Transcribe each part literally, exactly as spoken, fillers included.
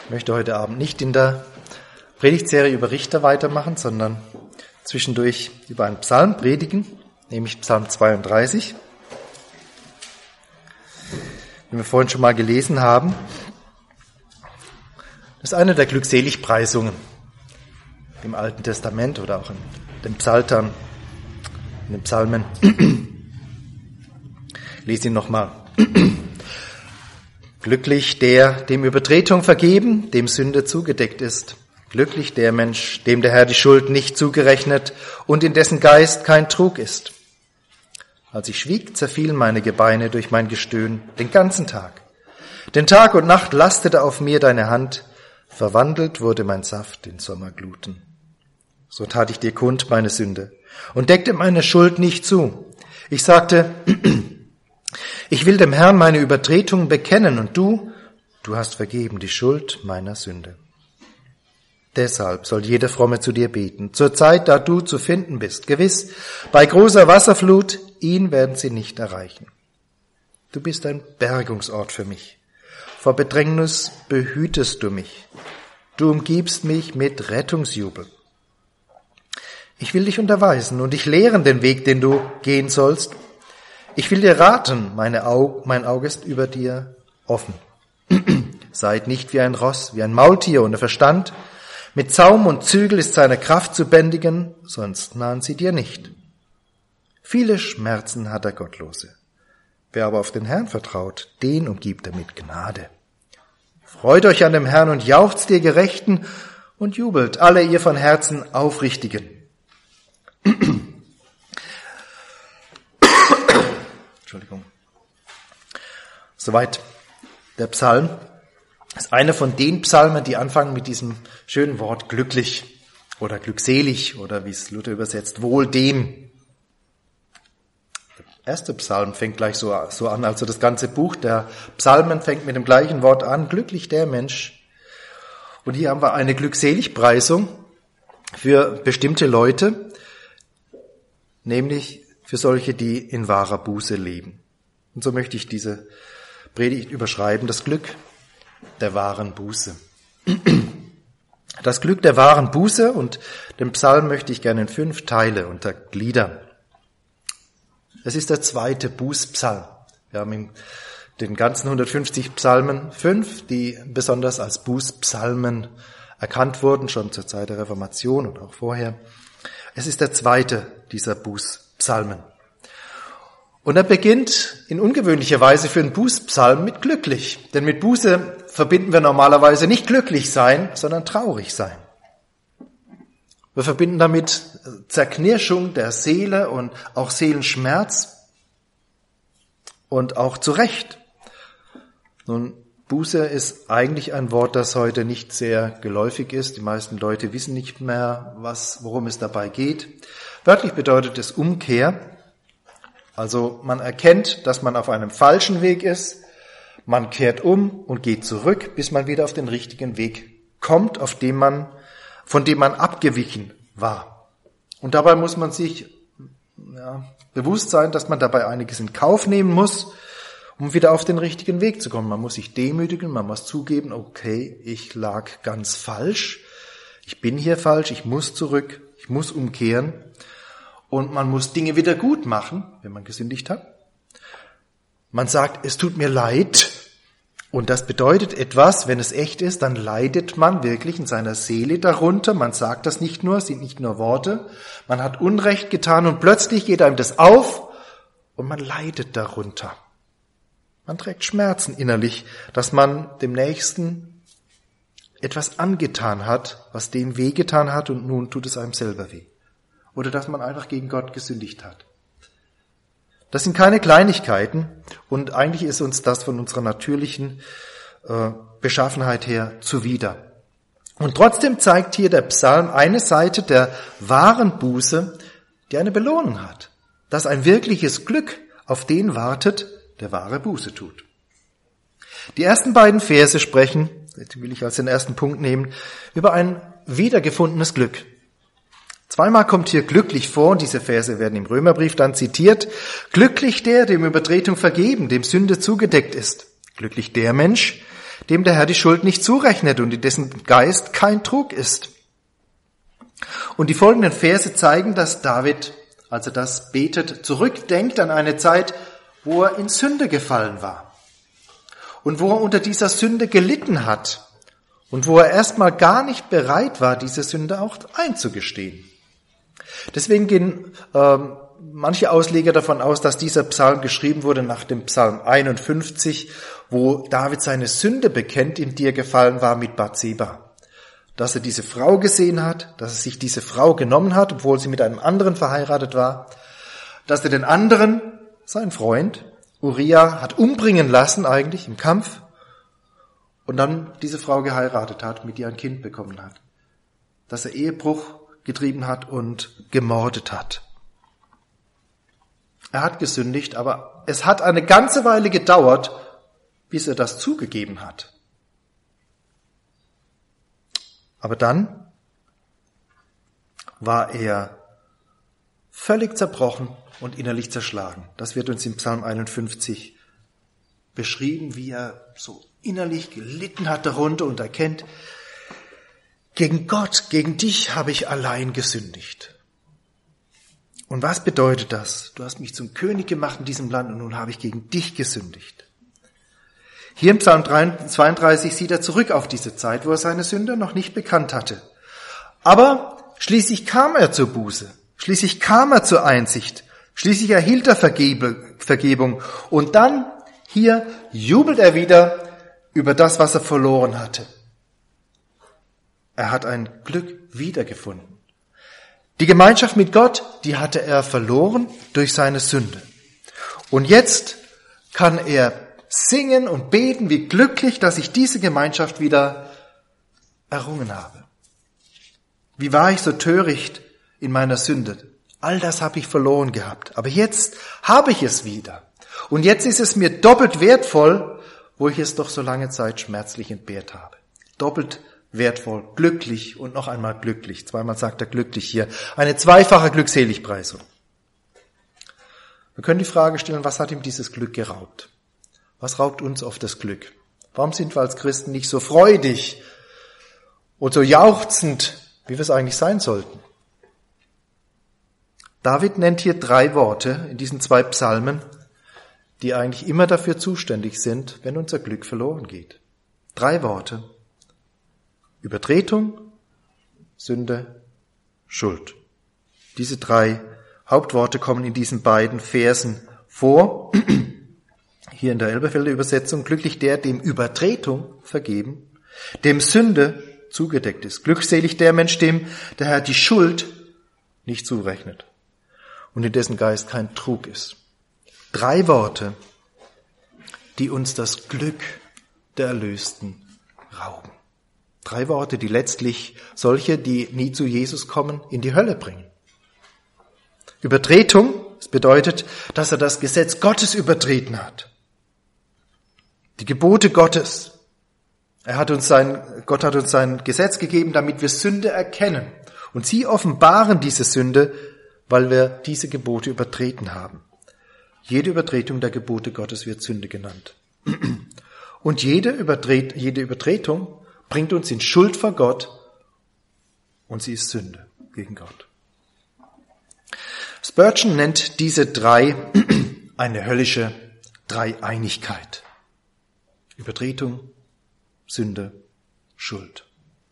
Ich möchte heute Abend nicht in der Predigtserie über Richter weitermachen, sondern zwischendurch über einen Psalm predigen, nämlich Psalm zweiunddreißig, den wir vorhin schon mal gelesen haben. Das ist eine der Glückseligpreisungen im Alten Testament oder auch in den Psaltern, in den Psalmen. Ich lese ihn nochmal. Glücklich der, dem Übertretung vergeben, dem Sünde zugedeckt ist. Glücklich der Mensch, dem der Herr die Schuld nicht zugerechnet und in dessen Geist kein Trug ist. Als ich schwieg, zerfielen meine Gebeine durch mein Gestöhn den ganzen Tag. Denn Tag und Nacht lastete auf mir deine Hand, verwandelt wurde mein Saft in Sommergluten. So tat ich dir kund meine Sünde und deckte meine Schuld nicht zu. Ich sagte, ich will dem Herrn meine Übertretungen bekennen und du, du hast vergeben die Schuld meiner Sünde. Deshalb soll jeder Fromme zu dir beten, zur Zeit, da du zu finden bist. Gewiss, bei großer Wasserflut, ihn werden sie nicht erreichen. Du bist ein Bergungsort für mich. Vor Bedrängnis behütest du mich. Du umgibst mich mit Rettungsjubel. Ich will dich unterweisen und dich lehren den Weg, den du gehen sollst. Ich will dir raten, meine Auge, mein Auge ist über dir offen. Seid nicht wie ein Ross, wie ein Maultier ohne Verstand. Mit Zaum und Zügel ist seine Kraft zu bändigen, sonst nahen sie dir nicht. Viele Schmerzen hat der Gottlose. Wer aber auf den Herrn vertraut, den umgibt er mit Gnade. Freut euch an dem Herrn und jauchzt ihr Gerechten und jubelt alle ihr von Herzen Aufrichtigen. Entschuldigung. Soweit der Psalm. Das ist einer von den Psalmen, die anfangen mit diesem schönen Wort glücklich oder glückselig oder wie es Luther übersetzt, wohl dem. Der erste Psalm fängt gleich so, so an, also das ganze Buch der Psalmen fängt mit dem gleichen Wort an, glücklich der Mensch. Und hier haben wir eine Glückseligpreisung für bestimmte Leute, nämlich für solche, die in wahrer Buße leben. Und so möchte ich diese Predigt überschreiben, das Glück der wahren Buße. Das Glück der wahren Buße, und den Psalm möchte ich gerne in fünf Teile untergliedern. Es ist der zweite Bußpsalm. Wir haben in den ganzen hundertfünfzig Psalmen fünf, die besonders als Bußpsalmen erkannt wurden, schon zur Zeit der Reformation und auch vorher. Es ist der zweite dieser Bußpsalmen. Und er beginnt in ungewöhnlicher Weise für einen Bußpsalm mit glücklich. Denn mit Buße verbinden wir normalerweise nicht glücklich sein, sondern traurig sein. Wir verbinden damit Zerknirschung der Seele und auch Seelenschmerz und auch zu Recht. Nun, Buße ist eigentlich ein Wort, das heute nicht sehr geläufig ist. Die meisten Leute wissen nicht mehr, was, worum es dabei geht. Wörtlich bedeutet es Umkehr. Also man erkennt, dass man auf einem falschen Weg ist, man kehrt um und geht zurück, bis man wieder auf den richtigen Weg kommt, auf dem man, von dem man abgewichen war. Und dabei muss man sich ja, bewusst sein, dass man dabei einiges in Kauf nehmen muss, um wieder auf den richtigen Weg zu kommen. Man muss sich demütigen, man muss zugeben, okay, ich lag ganz falsch, ich bin hier falsch, ich muss zurück, ich muss umkehren. Und man muss Dinge wieder gut machen, wenn man gesündigt hat. Man sagt, es tut mir leid. Und das bedeutet etwas, wenn es echt ist, dann leidet man wirklich in seiner Seele darunter. Man sagt das nicht nur, es sind nicht nur Worte. Man hat Unrecht getan und plötzlich geht einem das auf und man leidet darunter. Man trägt Schmerzen innerlich, dass man dem Nächsten etwas angetan hat, was dem wehgetan hat und nun tut es einem selber weh. Oder dass man einfach gegen Gott gesündigt hat. Das sind keine Kleinigkeiten und eigentlich ist uns das von unserer natürlichen äh, Beschaffenheit her zuwider. Und trotzdem zeigt hier der Psalm eine Seite der wahren Buße, die eine Belohnung hat. Dass ein wirkliches Glück auf den wartet, der wahre Buße tut. Die ersten beiden Verse sprechen, die will ich als den ersten Punkt nehmen, über ein wiedergefundenes Glück. Zweimal kommt hier glücklich vor, und diese Verse werden im Römerbrief dann zitiert. Glücklich der, dem Übertretung vergeben, dem Sünde zugedeckt ist. Glücklich der Mensch, dem der Herr die Schuld nicht zurechnet und in dessen Geist kein Trug ist. Und die folgenden Verse zeigen, dass David, als er das betet, zurückdenkt an eine Zeit, wo er in Sünde gefallen war und wo er unter dieser Sünde gelitten hat und wo er erstmal gar nicht bereit war, diese Sünde auch einzugestehen. Deswegen gehen ähm, manche Ausleger davon aus, dass dieser Psalm geschrieben wurde nach dem Psalm einundfünfzig, wo David seine Sünde bekennt, in die er gefallen war mit Bathseba. Dass er diese Frau gesehen hat, dass er sich diese Frau genommen hat, obwohl sie mit einem anderen verheiratet war, dass er den anderen, sein Freund, Uriah, hat umbringen lassen eigentlich im Kampf und dann diese Frau geheiratet hat, mit ihr ein Kind bekommen hat, dass er Ehebruch getrieben hat und gemordet hat. Er hat gesündigt, aber es hat eine ganze Weile gedauert, bis er das zugegeben hat. Aber dann war er völlig zerbrochen und innerlich zerschlagen. Das wird uns im Psalm einundfünfzig beschrieben, wie er so innerlich gelitten hat darunter und erkennt, gegen Gott, gegen dich habe ich allein gesündigt. Und was bedeutet das? Du hast mich zum König gemacht in diesem Land und nun habe ich gegen dich gesündigt. Hier im Psalm zweiunddreißig sieht er zurück auf diese Zeit, wo er seine Sünde noch nicht bekannt hatte. Aber schließlich kam er zur Buße, schließlich kam er zur Einsicht, schließlich erhielt er Vergebung und dann hier jubelt er wieder über das, was er verloren hatte. Er hat ein Glück wiedergefunden. Die Gemeinschaft mit Gott, die hatte er verloren durch seine Sünde. Und jetzt kann er singen und beten, wie glücklich, dass ich diese Gemeinschaft wieder errungen habe. Wie war ich so töricht in meiner Sünde? All das habe ich verloren gehabt. Aber jetzt habe ich es wieder. Und jetzt ist es mir doppelt wertvoll, wo ich es doch so lange Zeit schmerzlich entbehrt habe. Doppelt wertvoll, glücklich und noch einmal glücklich. Zweimal sagt er glücklich hier. Eine zweifache Glückseligpreisung. Wir können die Frage stellen, was hat ihm dieses Glück geraubt? Was raubt uns oft das Glück? Warum sind wir als Christen nicht so freudig und so jauchzend, wie wir es eigentlich sein sollten? David nennt hier drei Worte in diesen zwei Psalmen, die eigentlich immer dafür zuständig sind, wenn unser Glück verloren geht. Drei Worte. Übertretung, Sünde, Schuld. Diese drei Hauptworte kommen in diesen beiden Versen vor. Hier in der Elberfelder Übersetzung, glücklich der, dem Übertretung vergeben, dem Sünde zugedeckt ist. Glückselig der Mensch, dem der Herr die Schuld nicht zurechnet und in dessen Geist kein Trug ist. Drei Worte, die uns das Glück der Erlösten rauben. Drei Worte, die letztlich solche, die nie zu Jesus kommen, in die Hölle bringen. Übertretung, das bedeutet, dass er das Gesetz Gottes übertreten hat. Die Gebote Gottes. Er hat uns sein, Gott hat uns sein Gesetz gegeben, damit wir Sünde erkennen. Und sie offenbaren diese Sünde, weil wir diese Gebote übertreten haben. Jede Übertretung der Gebote Gottes wird Sünde genannt. Und jede, Übertret, jede Übertretung bringt uns in Schuld vor Gott und sie ist Sünde gegen Gott. Spurgeon nennt diese drei eine höllische Dreieinigkeit. Übertretung, Sünde, Schuld.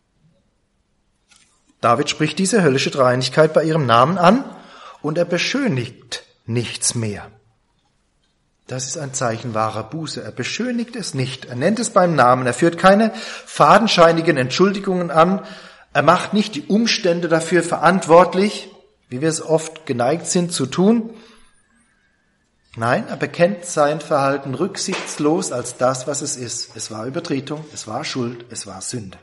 David spricht diese höllische Dreieinigkeit bei ihrem Namen an und er beschönigt nichts mehr. Das ist ein Zeichen wahrer Buße. Er beschönigt es nicht. Er nennt es beim Namen. Er führt keine fadenscheinigen Entschuldigungen an. Er macht nicht die Umstände dafür verantwortlich, wie wir es oft geneigt sind zu tun. Nein, er bekennt sein Verhalten rücksichtslos als das, was es ist. Es war Übertretung, es war Schuld, es war Sünde.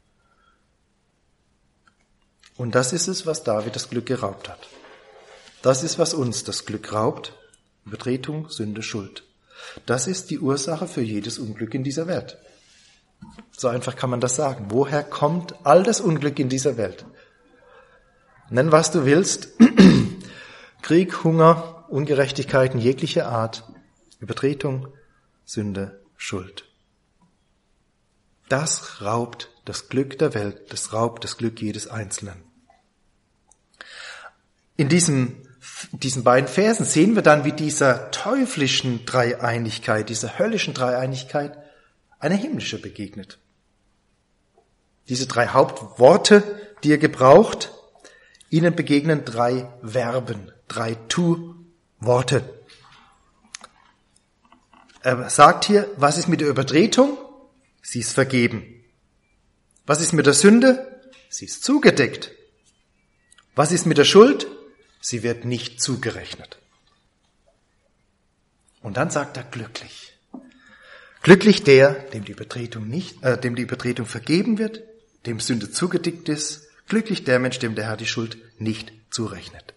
Und das ist es, was David das Glück geraubt hat. Das ist, was uns das Glück raubt. Übertretung, Sünde, Schuld. Das ist die Ursache für jedes Unglück in dieser Welt. So einfach kann man das sagen. Woher kommt all das Unglück in dieser Welt? Nenn, was du willst. Krieg, Hunger, Ungerechtigkeiten jeglicher Art, Übertretung, Sünde, Schuld. Das raubt das Glück der Welt, das raubt das Glück jedes Einzelnen. In diesem, diesen beiden Versen sehen wir dann, wie dieser teuflischen Dreieinigkeit, dieser höllischen Dreieinigkeit eine himmlische begegnet. Diese drei Hauptworte, die er gebraucht, ihnen begegnen drei Verben, drei Tu-Worte. Er sagt hier, was ist mit der Übertretung? Sie ist vergeben. Was ist mit der Sünde? Sie ist zugedeckt. Was ist mit der Schuld? Sie wird nicht zugerechnet. Und dann sagt er glücklich. Glücklich der, dem die Übertretung nicht, äh, dem die Übertretung vergeben wird, dem Sünde zugedeckt ist. Glücklich der Mensch, dem der Herr die Schuld nicht zurechnet.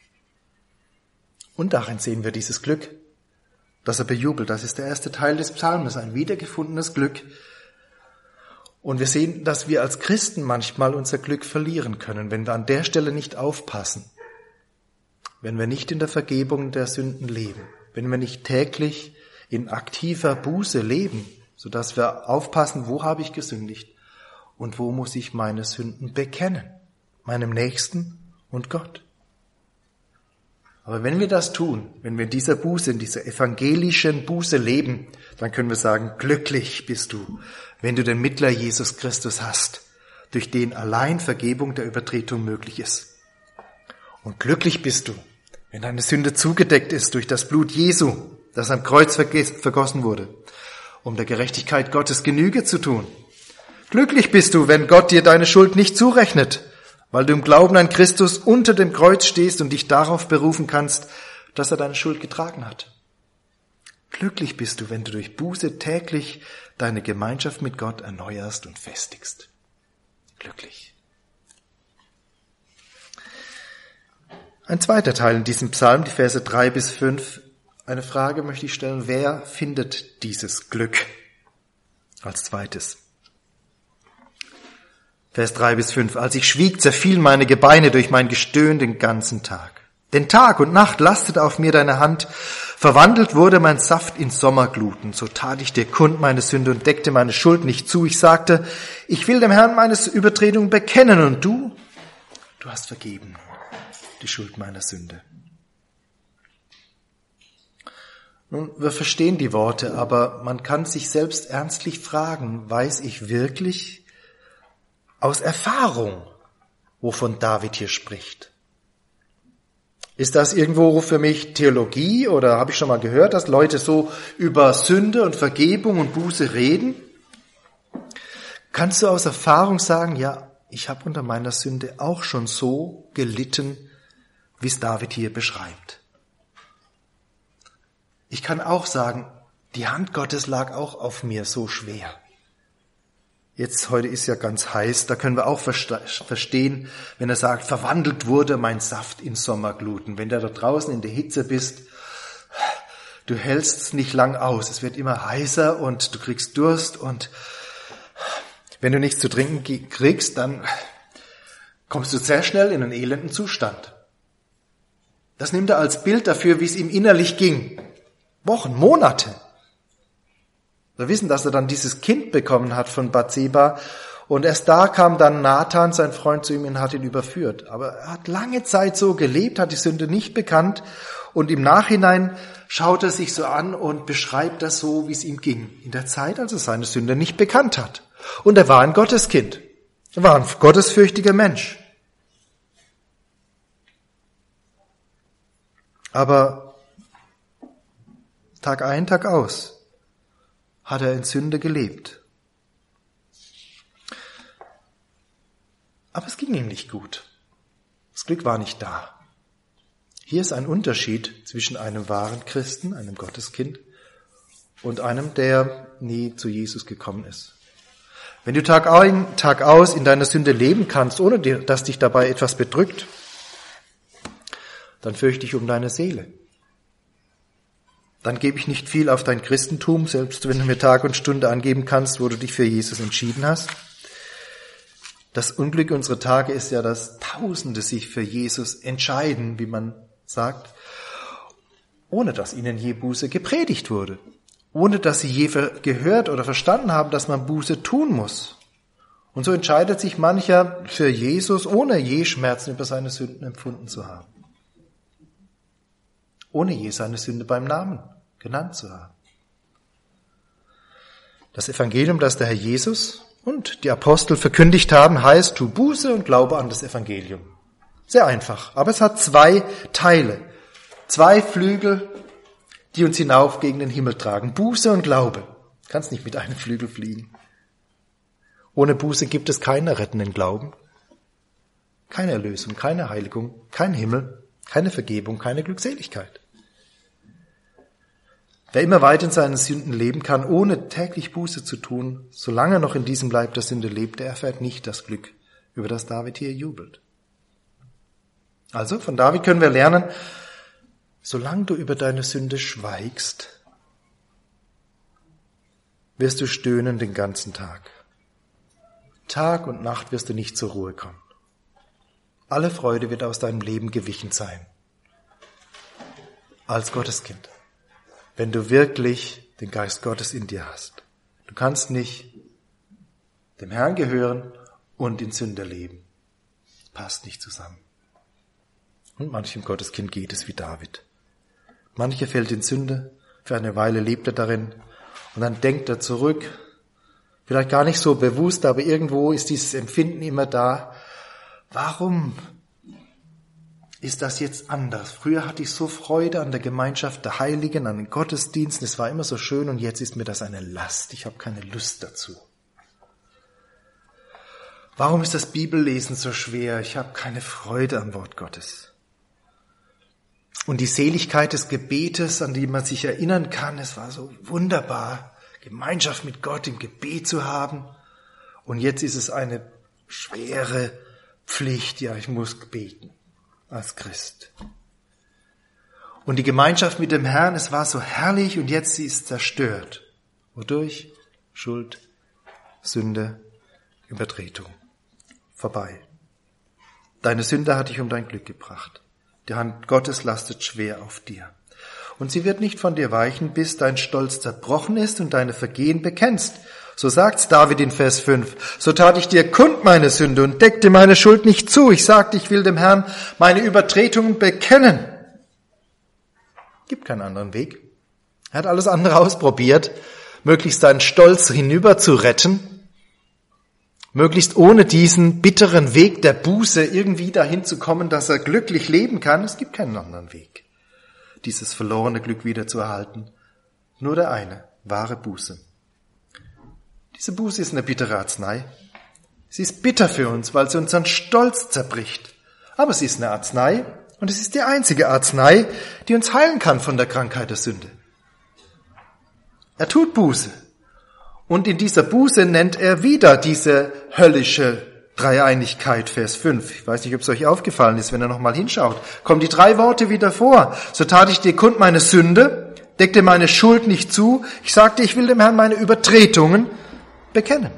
Und darin sehen wir dieses Glück, das er bejubelt. Das ist der erste Teil des Psalmes, ein wiedergefundenes Glück. Und wir sehen, dass wir als Christen manchmal unser Glück verlieren können, wenn wir an der Stelle nicht aufpassen. Wenn wir nicht in der Vergebung der Sünden leben, wenn wir nicht täglich in aktiver Buße leben, sodass wir aufpassen, wo habe ich gesündigt und wo muss ich meine Sünden bekennen, meinem Nächsten und Gott. Aber wenn wir das tun, wenn wir in dieser Buße, in dieser evangelischen Buße leben, dann können wir sagen, glücklich bist du, wenn du den Mittler Jesus Christus hast, durch den allein Vergebung der Übertretung möglich ist. Und glücklich bist du, wenn deine Sünde zugedeckt ist durch das Blut Jesu, das am Kreuz vergossen wurde, um der Gerechtigkeit Gottes Genüge zu tun. Glücklich bist du, wenn Gott dir deine Schuld nicht zurechnet, weil du im Glauben an Christus unter dem Kreuz stehst und dich darauf berufen kannst, dass er deine Schuld getragen hat. Glücklich bist du, wenn du durch Buße täglich deine Gemeinschaft mit Gott erneuerst und festigst. Glücklich. Ein zweiter Teil in diesem Psalm, die Verse drei bis fünf. Eine Frage möchte ich stellen, wer findet dieses Glück? Als zweites. Vers drei bis fünf. Als ich schwieg, zerfielen meine Gebeine durch mein Gestöhn den ganzen Tag. Denn Tag und Nacht lastete auf mir deine Hand. Verwandelt wurde mein Saft in Sommergluten. So tat ich dir kund meine Sünde und deckte meine Schuld nicht zu. Ich sagte, ich will dem Herrn meine Übertretung bekennen. Und du, du hast vergeben die Schuld meiner Sünde. Nun, wir verstehen die Worte, aber man kann sich selbst ernstlich fragen, weiß ich wirklich aus Erfahrung, wovon David hier spricht? Ist das irgendwo für mich Theologie oder habe ich schon mal gehört, dass Leute so über Sünde und Vergebung und Buße reden? Kannst du aus Erfahrung sagen, ja, ich habe unter meiner Sünde auch schon so gelitten, wie es David hier beschreibt? Ich kann auch sagen, die Hand Gottes lag auch auf mir so schwer. Jetzt, heute ist ja ganz heiß, da können wir auch verstehen, wenn er sagt, verwandelt wurde mein Saft in Sommergluten. Wenn du da draußen in der Hitze bist, du hältst es nicht lang aus. Es wird immer heißer und du kriegst Durst und wenn du nichts zu trinken kriegst, dann kommst du sehr schnell in einen elenden Zustand. Das nimmt er als Bild dafür, wie es ihm innerlich ging. Wochen, Monate. Wir wissen, dass er dann dieses Kind bekommen hat von Bathseba und erst da kam dann Nathan, sein Freund, zu ihm und hat ihn überführt. Aber er hat lange Zeit so gelebt, hat die Sünde nicht bekannt und im Nachhinein schaut er sich so an und beschreibt das so, wie es ihm ging. In der Zeit, als er seine Sünde nicht bekannt hat. Und er war ein Gotteskind. Er war ein gottesfürchtiger Mensch. Aber Tag ein, Tag aus hat er in Sünde gelebt. Aber es ging ihm nicht gut. Das Glück war nicht da. Hier ist ein Unterschied zwischen einem wahren Christen, einem Gotteskind, und einem, der nie zu Jesus gekommen ist. Wenn du Tag ein, Tag aus in deiner Sünde leben kannst, ohne dass dich dabei etwas bedrückt, dann fürchte ich um deine Seele. Dann gebe ich nicht viel auf dein Christentum, selbst wenn du mir Tag und Stunde angeben kannst, wo du dich für Jesus entschieden hast. Das Unglück unserer Tage ist ja, dass Tausende sich für Jesus entscheiden, wie man sagt, ohne dass ihnen je Buße gepredigt wurde, ohne dass sie je gehört oder verstanden haben, dass man Buße tun muss. Und so entscheidet sich mancher für Jesus, ohne je Schmerzen über seine Sünden empfunden zu haben. Ohne je seine Sünde beim Namen genannt zu haben. Das Evangelium, das der Herr Jesus und die Apostel verkündigt haben, heißt, tu Buße und glaube an das Evangelium. Sehr einfach, aber es hat zwei Teile, zwei Flügel, die uns hinauf gegen den Himmel tragen. Buße und Glaube. Du kannst nicht mit einem Flügel fliegen. Ohne Buße gibt es keinen rettenden Glauben, keine Erlösung, keine Heiligung, kein Himmel, keine Vergebung, keine Glückseligkeit. Wer immer weit in seinen Sünden leben kann, ohne täglich Buße zu tun, solange er noch in diesem Leib der Sünde lebt, der erfährt nicht das Glück, über das David hier jubelt. Also von David können wir lernen, solange du über deine Sünde schweigst, wirst du stöhnen den ganzen Tag. Tag und Nacht wirst du nicht zur Ruhe kommen. Alle Freude wird aus deinem Leben gewichen sein. Als Gotteskind. Wenn du wirklich den Geist Gottes in dir hast. Du kannst nicht dem Herrn gehören und in Sünde leben. Das passt nicht zusammen. Und manchem Gotteskind geht es wie David. Mancher fällt in Sünde, für eine Weile lebt er darin und dann denkt er zurück, vielleicht gar nicht so bewusst, aber irgendwo ist dieses Empfinden immer da. Warum ist das jetzt anders? Früher hatte ich so Freude an der Gemeinschaft der Heiligen, an den Gottesdiensten, es war immer so schön und jetzt ist mir das eine Last, ich habe keine Lust dazu. Warum ist das Bibellesen so schwer? Ich habe keine Freude am Wort Gottes. Und die Seligkeit des Gebetes, an die man sich erinnern kann, es war so wunderbar, Gemeinschaft mit Gott im Gebet zu haben. Und jetzt ist es eine schwere Pflicht, ja, ich muss beten als Christ. Und die Gemeinschaft mit dem Herrn, es war so herrlich und jetzt sie ist zerstört. Wodurch? Schuld, Sünde, Übertretung. Vorbei. Deine Sünde hat dich um dein Glück gebracht. Die Hand Gottes lastet schwer auf dir. Und sie wird nicht von dir weichen, bis dein Stolz zerbrochen ist und deine Vergehen bekennst. So sagt's David in Vers fünf. So tat ich dir kund meine Sünde und deckte meine Schuld nicht zu. Ich sagte, ich will dem Herrn meine Übertretungen bekennen. Gibt keinen anderen Weg. Er hat alles andere ausprobiert, möglichst seinen Stolz hinüber zu retten, möglichst ohne diesen bitteren Weg der Buße irgendwie dahin zu kommen, dass er glücklich leben kann. Es gibt keinen anderen Weg, dieses verlorene Glück wieder zu erhalten. Nur der eine, wahre Buße. Diese Buße ist eine bittere Arznei. Sie ist bitter für uns, weil sie unseren Stolz zerbricht. Aber sie ist eine Arznei und es ist die einzige Arznei, die uns heilen kann von der Krankheit der Sünde. Er tut Buße. Und in dieser Buße nennt er wieder diese höllische Dreieinigkeit, Vers fünf. Ich weiß nicht, ob es euch aufgefallen ist, wenn ihr nochmal hinschaut. Kommen die drei Worte wieder vor. So tat ich dir kund meine Sünde, deckte meine Schuld nicht zu. Ich sagte, ich will dem Herrn meine Übertretungen bekennen.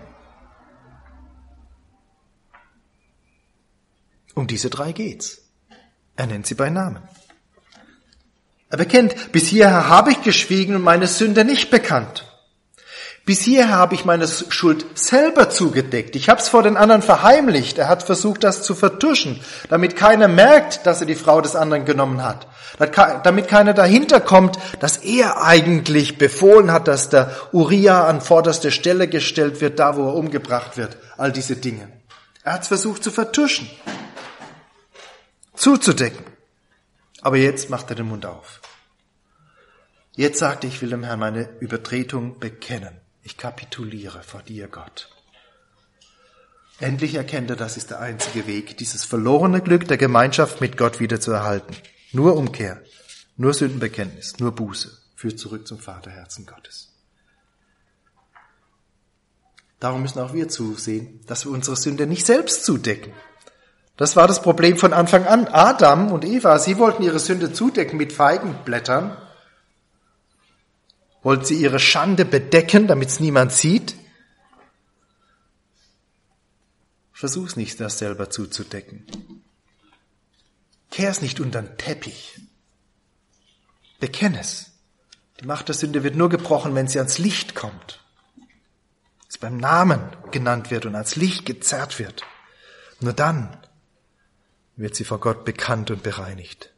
Um diese drei geht's. Er nennt sie bei Namen. Er bekennt, bis hierher habe ich geschwiegen und meine Sünde nicht bekannt. Bis hierher habe ich meine Schuld selber zugedeckt. Ich habe es vor den anderen verheimlicht. Er hat versucht, das zu vertuschen, damit keiner merkt, dass er die Frau des anderen genommen hat. Damit keiner dahinter kommt, dass er eigentlich befohlen hat, dass der Uriah an vorderste Stelle gestellt wird, da wo er umgebracht wird. All diese Dinge. Er hat es versucht zu vertuschen, zuzudecken. Aber jetzt macht er den Mund auf. Jetzt sagt er, ich will dem Herrn meine Übertretung bekennen. Ich kapituliere vor dir, Gott. Endlich erkennt er, das ist der einzige Weg, dieses verlorene Glück der Gemeinschaft mit Gott wieder zu erhalten. Nur Umkehr, nur Sündenbekenntnis, nur Buße führt zurück zum Vaterherzen Gottes. Darum müssen auch wir zusehen, dass wir unsere Sünde nicht selbst zudecken. Das war das Problem von Anfang an. Adam und Eva, sie wollten ihre Sünde zudecken mit Feigenblättern. Wollten sie ihre Schande bedecken, damit es niemand sieht? Versuch's nicht, das selber zuzudecken. Kehr's nicht unter den Teppich. Bekenn es. Die Macht der Sünde wird nur gebrochen, wenn sie ans Licht kommt. Es beim Namen genannt wird und ans Licht gezerrt wird. Nur dann wird sie vor Gott bekannt und bereinigt.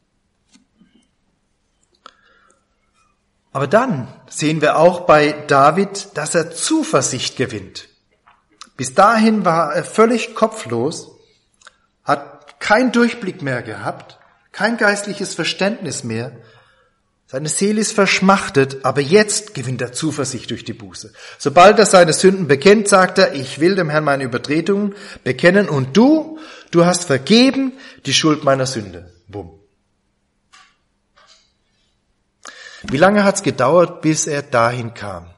Aber dann sehen wir auch bei David, dass er Zuversicht gewinnt. Bis dahin war er völlig kopflos, hat keinen Durchblick mehr gehabt, kein geistliches Verständnis mehr. Seine Seele ist verschmachtet, aber jetzt gewinnt er Zuversicht durch die Buße. Sobald er seine Sünden bekennt, sagt er, ich will dem Herrn meine Übertretungen bekennen und du, du hast vergeben die Schuld meiner Sünde. Bumm. Wie lange hat es gedauert, bis er dahin kam?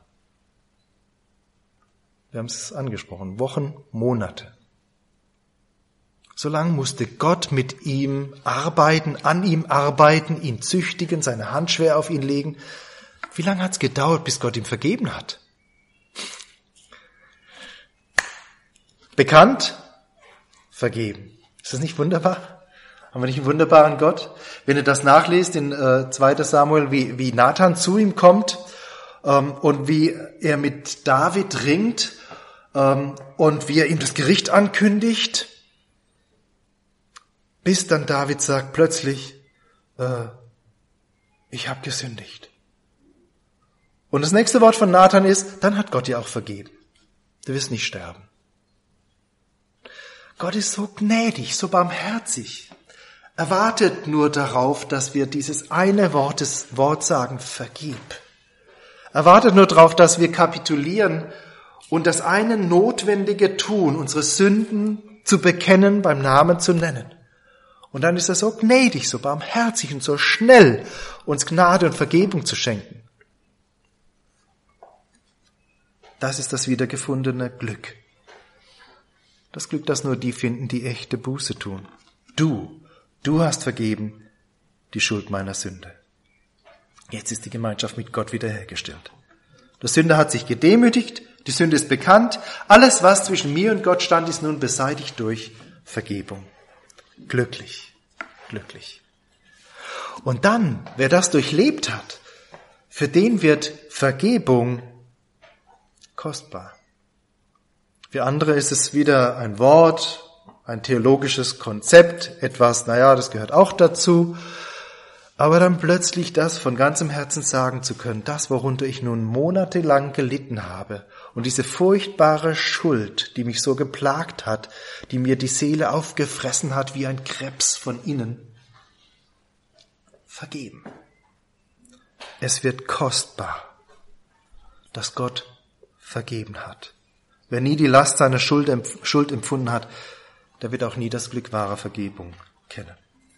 Wir haben es angesprochen, Wochen, Monate. So lange musste Gott mit ihm arbeiten, an ihm arbeiten, ihn züchtigen, seine Hand schwer auf ihn legen. Wie lange hat es gedauert, bis Gott ihm vergeben hat? Bekannt, vergeben. Ist das nicht wunderbar? Haben wir nicht einen wunderbaren Gott? Wenn ihr das nachlest in äh, zweiter Samuel, wie, wie Nathan zu ihm kommt ähm, und wie er mit David ringt ähm, und wie er ihm das Gericht ankündigt, bis dann David sagt plötzlich, äh, ich habe gesündigt. Und das nächste Wort von Nathan ist, dann hat Gott dir auch vergeben. Du wirst nicht sterben. Gott ist so gnädig, so barmherzig. Er wartet nur darauf, dass wir dieses eine Wortes, Wort sagen, vergib. Er wartet nur darauf, dass wir kapitulieren und das eine Notwendige tun, unsere Sünden zu bekennen, beim Namen zu nennen. Und dann ist er so gnädig, so barmherzig und so schnell, uns Gnade und Vergebung zu schenken. Das ist das wiedergefundene Glück. Das Glück, das nur die finden, die echte Buße tun. Du, du hast vergeben die Schuld meiner Sünde. Jetzt ist die Gemeinschaft mit Gott wiederhergestellt. Der Sünder hat sich gedemütigt, die Sünde ist bekannt. Alles, was zwischen mir und Gott stand, ist nun beseitigt durch Vergebung. Glücklich, glücklich. Und dann, wer das durchlebt hat, für den wird Vergebung kostbar. Für andere ist es wieder ein Wort, ein theologisches Konzept, etwas, naja, das gehört auch dazu. Aber dann plötzlich das von ganzem Herzen sagen zu können, das, worunter ich nun monatelang gelitten habe und diese furchtbare Schuld, die mich so geplagt hat, die mir die Seele aufgefressen hat wie ein Krebs von innen, vergeben. Es wird kostbar, dass Gott vergeben hat. Wer nie die Last seiner Schuld, Schuld empfunden hat, der wird auch nie das Glück wahrer Vergebung kennen.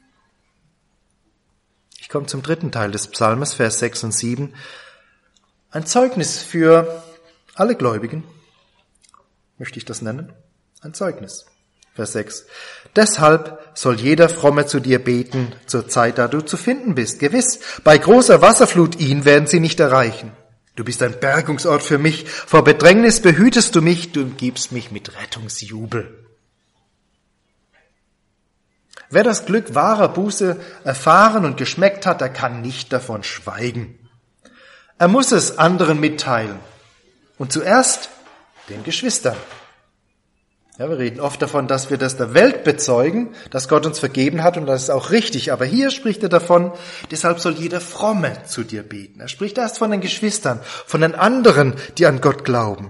Ich komme zum dritten Teil des Psalmes, Vers sechs und sieben. Ein Zeugnis für alle Gläubigen, möchte ich das nennen. Ein Zeugnis. Vers sechs. Deshalb soll jeder Fromme zu dir beten, zur Zeit, da du zu finden bist. Gewiss, bei großer Wasserflut ihn werden sie nicht erreichen. Du bist ein Bergungsort für mich. Vor Bedrängnis behütest du mich, du umgibst mich mit Rettungsjubel. Wer das Glück wahrer Buße erfahren und geschmeckt hat, der kann nicht davon schweigen. Er muss es anderen mitteilen. Und zuerst den Geschwistern. Ja, wir reden oft davon, dass wir das der Welt bezeugen, dass Gott uns vergeben hat, und das ist auch richtig. Aber hier spricht er davon, deshalb soll jeder Fromme zu dir beten. Er spricht erst von den Geschwistern, von den anderen, die an Gott glauben.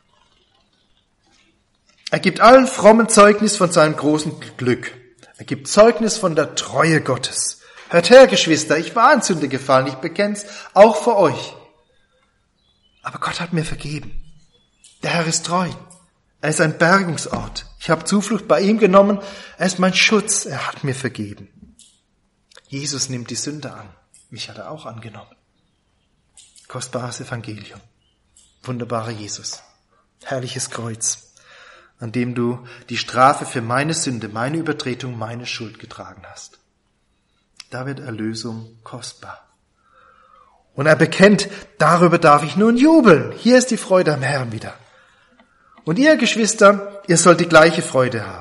Er gibt allen frommen Zeugnis von seinem großen Glück. Er gibt Zeugnis von der Treue Gottes. Hört her, Geschwister, ich war in Sünde gefallen, ich bekenn's auch vor euch. Aber Gott hat mir vergeben. Der Herr ist treu. Er ist ein Bergungsort. Ich habe Zuflucht bei ihm genommen. Er ist mein Schutz. Er hat mir vergeben. Jesus nimmt die Sünde an. Mich hat er auch angenommen. Kostbares Evangelium. Wunderbarer Jesus. Herrliches Kreuz, an dem du die Strafe für meine Sünde, meine Übertretung, meine Schuld getragen hast. Da wird Erlösung kostbar. Und er bekennt, darüber darf ich nun jubeln. Hier ist die Freude am Herrn wieder. Und ihr, Geschwister, ihr sollt die gleiche Freude haben.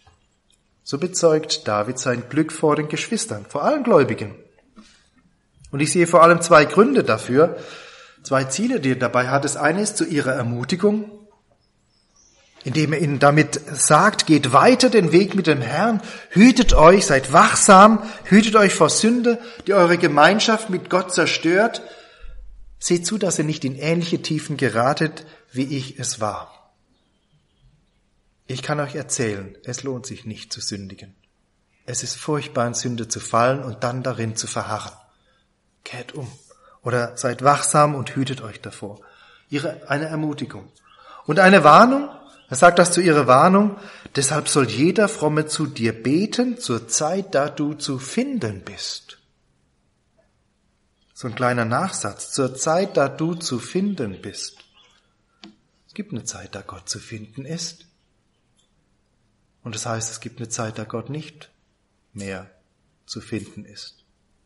So bezeugt David sein Glück vor den Geschwistern, vor allen Gläubigen. Und ich sehe vor allem zwei Gründe dafür, zwei Ziele, die er dabei hat. Das eine ist zu ihrer Ermutigung, indem er ihnen damit sagt, geht weiter den Weg mit dem Herrn, hütet euch, seid wachsam, hütet euch vor Sünde, die eure Gemeinschaft mit Gott zerstört. Seht zu, dass ihr nicht in ähnliche Tiefen geratet, wie ich es war. Ich kann euch erzählen, es lohnt sich nicht zu sündigen. Es ist furchtbar, in Sünde zu fallen und dann darin zu verharren. Kehrt um oder seid wachsam und hütet euch davor. Ihre, eine Ermutigung. Und eine Warnung, er sagt das zu ihrer Warnung, deshalb soll jeder Fromme zu dir beten, zur Zeit, da du zu finden bist. So ein kleiner Nachsatz, zur Zeit, da du zu finden bist. Es gibt eine Zeit, da Gott zu finden ist. Und das heißt, es gibt eine Zeit, da Gott nicht mehr zu finden ist.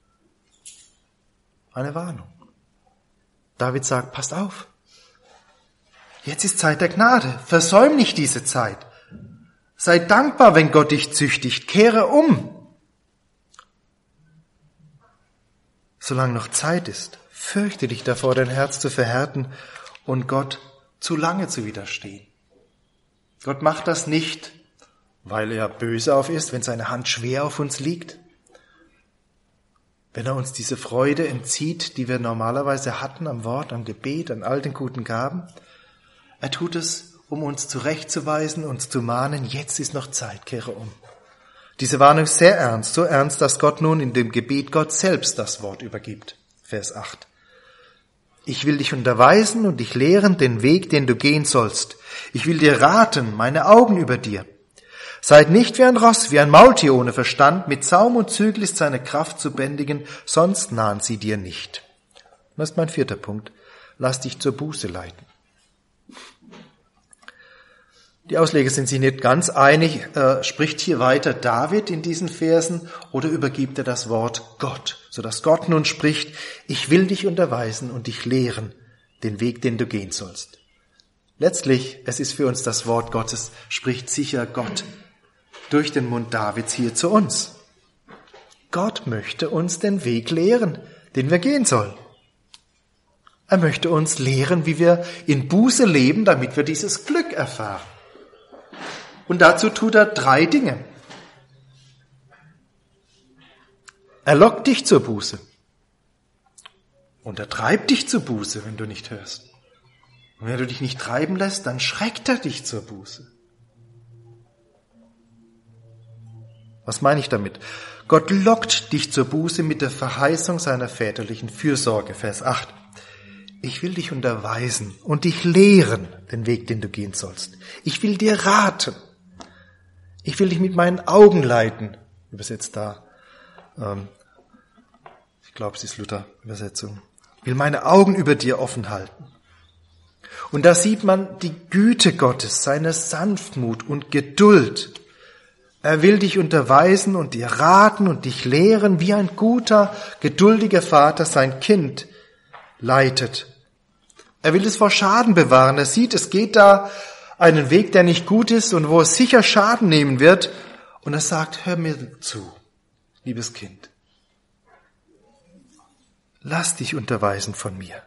Eine Warnung. David sagt, passt auf. Jetzt ist Zeit der Gnade. Versäum nicht diese Zeit. Sei dankbar, wenn Gott dich züchtigt. Kehre um. Solange noch Zeit ist, fürchte dich davor, dein Herz zu verhärten und Gott zu lange zu widerstehen. Gott macht das nicht, weil er böse auf ist, wenn seine Hand schwer auf uns liegt, wenn er uns diese Freude entzieht, die wir normalerweise hatten am Wort, am Gebet, an all den guten Gaben. Er tut es, um uns zurechtzuweisen, uns zu mahnen, jetzt ist noch Zeit, kehre um. Diese Warnung ist sehr ernst, so ernst, dass Gott nun in dem Gebet Gott selbst das Wort übergibt. Vers acht. Ich will dich unterweisen und dich lehren den Weg, den du gehen sollst. Ich will dir raten, meine Augen über dir. Seid nicht wie ein Ross, wie ein Maultier ohne Verstand, mit Zaum und Zügel ist seine Kraft zu bändigen, sonst nahen sie dir nicht. Das ist mein vierter Punkt. Lass dich zur Buße leiten. Die Ausleger sind sich nicht ganz einig. Äh, spricht hier weiter David in diesen Versen oder übergibt er das Wort Gott, sodass Gott nun spricht, ich will dich unterweisen und dich lehren, den Weg, den du gehen sollst. Letztlich, es ist für uns das Wort Gottes, spricht sicher Gott durch den Mund Davids hier zu uns. Gott möchte uns den Weg lehren, den wir gehen sollen. Er möchte uns lehren, wie wir in Buße leben, damit wir dieses Glück erfahren. Und dazu tut er drei Dinge. Er lockt dich zur Buße. Und er treibt dich zur Buße, wenn du nicht hörst. Und wenn du dich nicht treiben lässt, dann schreckt er dich zur Buße. Was meine ich damit? Gott lockt dich zur Buße mit der Verheißung seiner väterlichen Fürsorge. Vers acht. Ich will dich unterweisen und dich lehren, den Weg, den du gehen sollst. Ich will dir raten. Ich will dich mit meinen Augen leiten. Übersetzt da. Ähm, ich glaube, es ist Luther-Übersetzung. Ich will meine Augen über dir offen halten. Und da sieht man die Güte Gottes, seine Sanftmut und Geduld. Er will dich unterweisen und dir raten und dich lehren, wie ein guter, geduldiger Vater sein Kind leitet. Er will es vor Schaden bewahren. Er sieht, es geht da einen Weg, der nicht gut ist und wo es sicher Schaden nehmen wird. Und er sagt, hör mir zu, liebes Kind. Lass dich unterweisen von mir.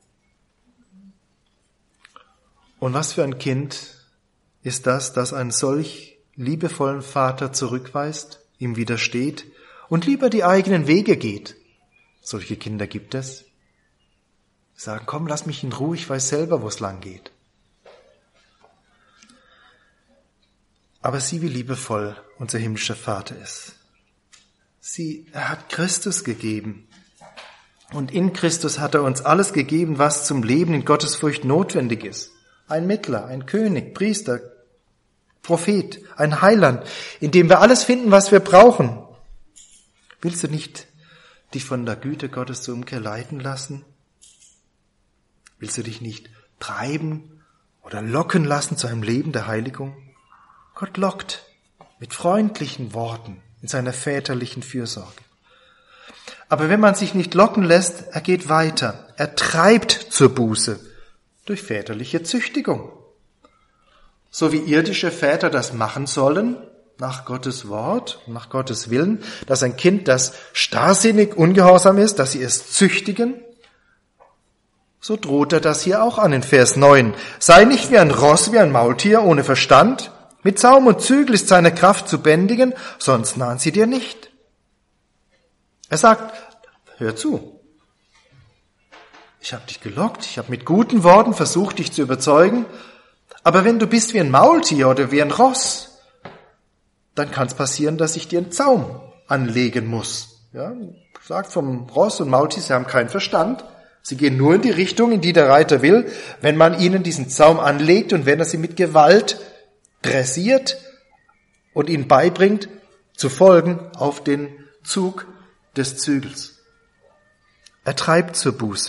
Und was für ein Kind ist das, das einen solch liebevollen Vater zurückweist, ihm widersteht und lieber die eigenen Wege geht? Solche Kinder gibt es. Sagen, komm, lass mich in Ruhe, ich weiß selber, wo es lang geht. Aber sieh, wie liebevoll unser himmlischer Vater ist. Sie, er hat Christus gegeben. Und in Christus hat er uns alles gegeben, was zum Leben in Gottesfurcht notwendig ist. Ein Mittler, ein König, Priester, Prophet, ein Heiland, in dem wir alles finden, was wir brauchen. Willst du nicht dich von der Güte Gottes zur Umkehr leiten lassen? Willst du dich nicht treiben oder locken lassen zu einem Leben der Heiligung? Gott lockt mit freundlichen Worten in seiner väterlichen Fürsorge. Aber wenn man sich nicht locken lässt, er geht weiter. Er treibt zur Buße durch väterliche Züchtigung. So wie irdische Väter das machen sollen, nach Gottes Wort, nach Gottes Willen, dass ein Kind, das starrsinnig ungehorsam ist, dass sie es züchtigen, so droht er das hier auch an in Vers neun. Sei nicht wie ein Ross, wie ein Maultier ohne Verstand. Mit Zaum und Zügel ist seine Kraft zu bändigen, sonst nahen sie dir nicht. Er sagt, hör zu. Ich habe dich gelockt, ich habe mit guten Worten versucht, dich zu überzeugen, aber wenn du bist wie ein Maultier oder wie ein Ross, dann kann es passieren, dass ich dir einen Zaum anlegen muss. Ja, sagt vom Ross und Maultier, sie haben keinen Verstand. Sie gehen nur in die Richtung, in die der Reiter will, wenn man ihnen diesen Zaum anlegt und wenn er sie mit Gewalt dressiert und ihnen beibringt, zu folgen auf den Zug des Zügels. Er treibt zur Buße.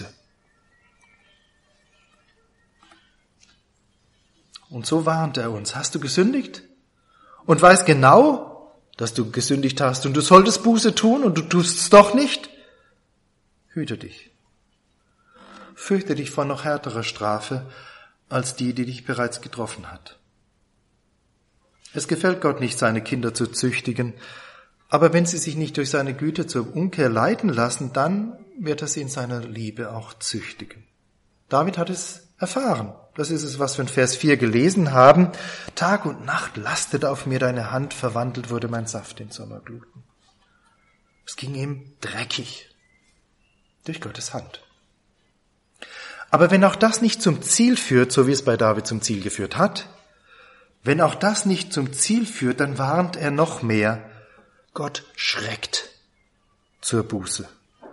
Und so warnt er uns. Hast du gesündigt? Und weißt genau, dass du gesündigt hast und du solltest Buße tun und du tust es doch nicht? Hüte dich. Fürchte dich vor noch härterer Strafe als die, die dich bereits getroffen hat. Es gefällt Gott nicht, seine Kinder zu züchtigen, aber wenn sie sich nicht durch seine Güte zur Umkehr leiten lassen, dann wird er sie in seiner Liebe auch züchtigen. David hat es erfahren. Das ist es, was wir in Vers vier gelesen haben. Tag und Nacht lastet auf mir deine Hand, verwandelt wurde mein Saft in Sommergluten. Es ging ihm dreckig durch Gottes Hand. Aber wenn auch das nicht zum Ziel führt, so wie es bei David zum Ziel geführt hat, wenn auch das nicht zum Ziel führt, dann warnt er noch mehr. Gott schreckt zur Buße.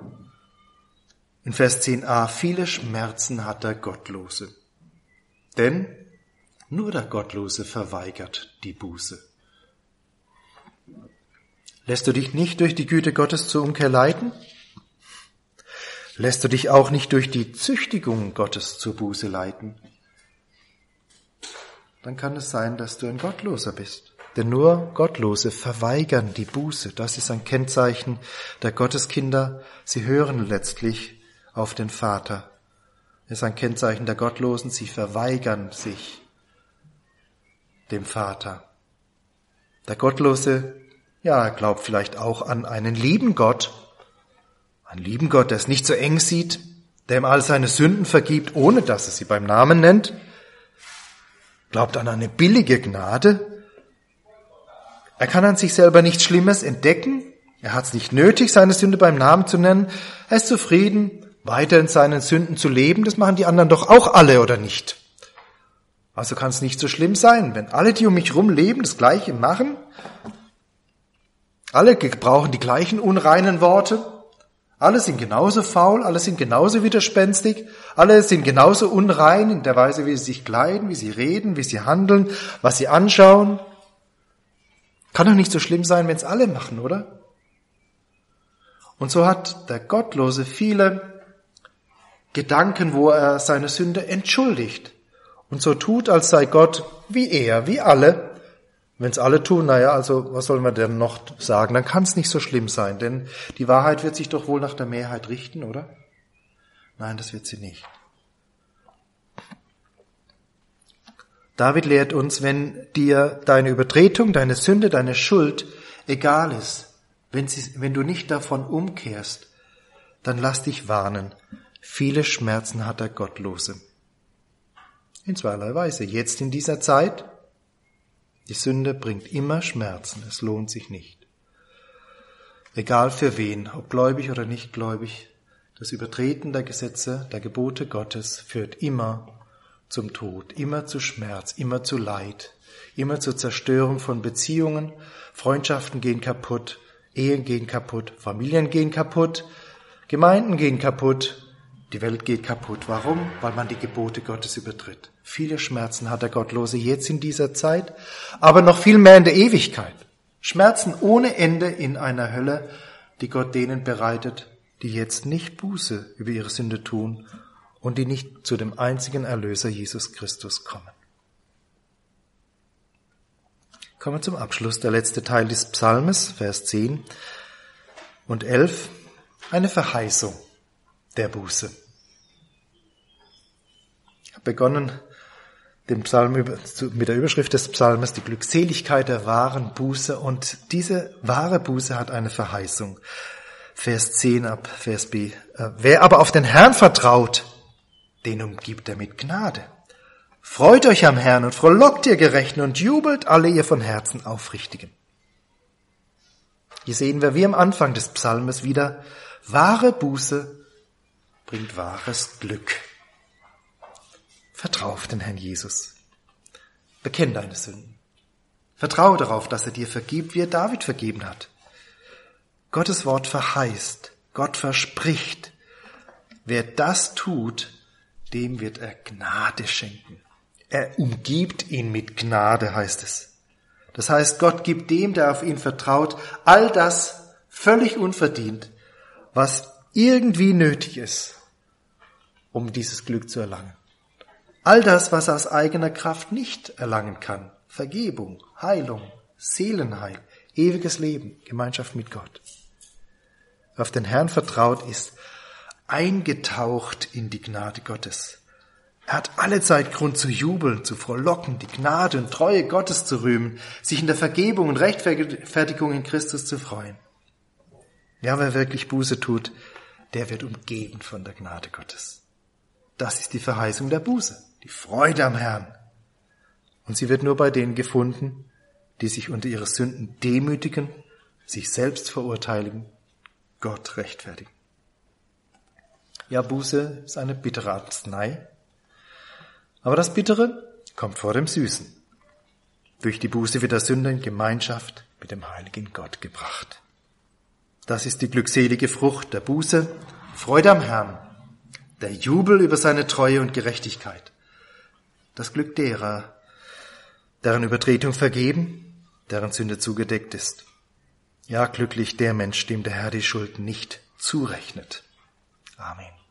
In Vers zehn a, viele Schmerzen hat der Gottlose. Denn nur der Gottlose verweigert die Buße. Lässt du dich nicht durch die Güte Gottes zur Umkehr leiten? Lässt du dich auch nicht durch die Züchtigung Gottes zur Buße leiten? Dann kann es sein, dass du ein Gottloser bist. Denn nur Gottlose verweigern die Buße. Das ist ein Kennzeichen der Gotteskinder. Sie hören letztlich auf den Vater. Das ist ein Kennzeichen der Gottlosen. Sie verweigern sich dem Vater. Der Gottlose, ja, er glaubt vielleicht auch an einen lieben Gott. Einen lieben Gott, der es nicht so eng sieht, der ihm all seine Sünden vergibt, ohne dass er sie beim Namen nennt. Glaubt an eine billige Gnade. Er kann an sich selber nichts Schlimmes entdecken. Er hat es nicht nötig, seine Sünde beim Namen zu nennen. Er ist zufrieden, weiter in seinen Sünden zu leben. Das machen die anderen doch auch alle, oder nicht? Also kann es nicht so schlimm sein, wenn alle, die um mich herum leben, das Gleiche machen. Alle gebrauchen die gleichen unreinen Worte. Alle sind genauso faul, alle sind genauso widerspenstig, alle sind genauso unrein in der Weise, wie sie sich kleiden, wie sie reden, wie sie handeln, was sie anschauen. Kann doch nicht so schlimm sein, wenn es alle machen, oder? Und so hat der Gottlose viele Gedanken, wo er seine Sünde entschuldigt und so tut, als sei Gott wie er, wie alle. Wenn es alle tun, naja, also was soll man denn noch sagen? Dann kann es nicht so schlimm sein, denn die Wahrheit wird sich doch wohl nach der Mehrheit richten, oder? Nein, das wird sie nicht. David lehrt uns, wenn dir deine Übertretung, deine Sünde, deine Schuld egal ist, wenn, sie, wenn du nicht davon umkehrst, dann lass dich warnen. Viele Schmerzen hat der Gottlose. In zweierlei Weise. Jetzt in dieser Zeit, die Sünde bringt immer Schmerzen, es lohnt sich nicht. Egal für wen, ob gläubig oder nicht gläubig, das Übertreten der Gesetze, der Gebote Gottes führt immer zum Tod, immer zu Schmerz, immer zu Leid, immer zur Zerstörung von Beziehungen, Freundschaften gehen kaputt, Ehen gehen kaputt, Familien gehen kaputt, Gemeinden gehen kaputt, die Welt geht kaputt. Warum? Weil man die Gebote Gottes übertritt. Viele Schmerzen hat der Gottlose jetzt in dieser Zeit, aber noch viel mehr in der Ewigkeit. Schmerzen ohne Ende in einer Hölle, die Gott denen bereitet, die jetzt nicht Buße über ihre Sünde tun und die nicht zu dem einzigen Erlöser Jesus Christus kommen. Kommen wir zum Abschluss, der letzte Teil des Psalmes, Vers zehn und elf, eine Verheißung der Buße. Ich habe begonnen den Psalm über, mit der Überschrift des Psalmes, die Glückseligkeit der wahren Buße. Und diese wahre Buße hat eine Verheißung. Vers zehn ab Vers B. Wer aber auf den Herrn vertraut, den umgibt er mit Gnade. Freut euch am Herrn und frohlockt ihr Gerechten und jubelt alle ihr von Herzen Aufrichtigen. Hier sehen wir wie am Anfang des Psalmes wieder, wahre Buße bringt wahres Glück. Vertrau auf den Herrn Jesus. Bekenn deine Sünden. Vertraue darauf, dass er dir vergibt, wie er David vergeben hat. Gottes Wort verheißt, Gott verspricht, wer das tut, dem wird er Gnade schenken. Er umgibt ihn mit Gnade, heißt es. Das heißt, Gott gibt dem, der auf ihn vertraut, all das völlig unverdient, was irgendwie nötig ist, um dieses Glück zu erlangen. All das, was er aus eigener Kraft nicht erlangen kann. Vergebung, Heilung, Seelenheil, ewiges Leben, Gemeinschaft mit Gott. Wer auf den Herrn vertraut, ist eingetaucht in die Gnade Gottes. Er hat alle Zeit Grund zu jubeln, zu frohlocken, die Gnade und Treue Gottes zu rühmen, sich in der Vergebung und Rechtfertigung in Christus zu freuen. Ja, wer wirklich Buße tut, der wird umgeben von der Gnade Gottes. Das ist die Verheißung der Buße, die Freude am Herrn. Und sie wird nur bei denen gefunden, die sich unter ihre Sünden demütigen, sich selbst verurteilen, Gott rechtfertigen. Ja, Buße ist eine bittere Arznei, aber das Bittere kommt vor dem Süßen. Durch die Buße wird der Sünder in Gemeinschaft mit dem heiligen Gott gebracht. Das ist die glückselige Frucht der Buße, Freude am Herrn, der Jubel über seine Treue und Gerechtigkeit, das Glück derer, deren Übertretung vergeben, deren Sünde zugedeckt ist. Ja, glücklich der Mensch, dem der Herr die Schuld nicht zurechnet. Amen.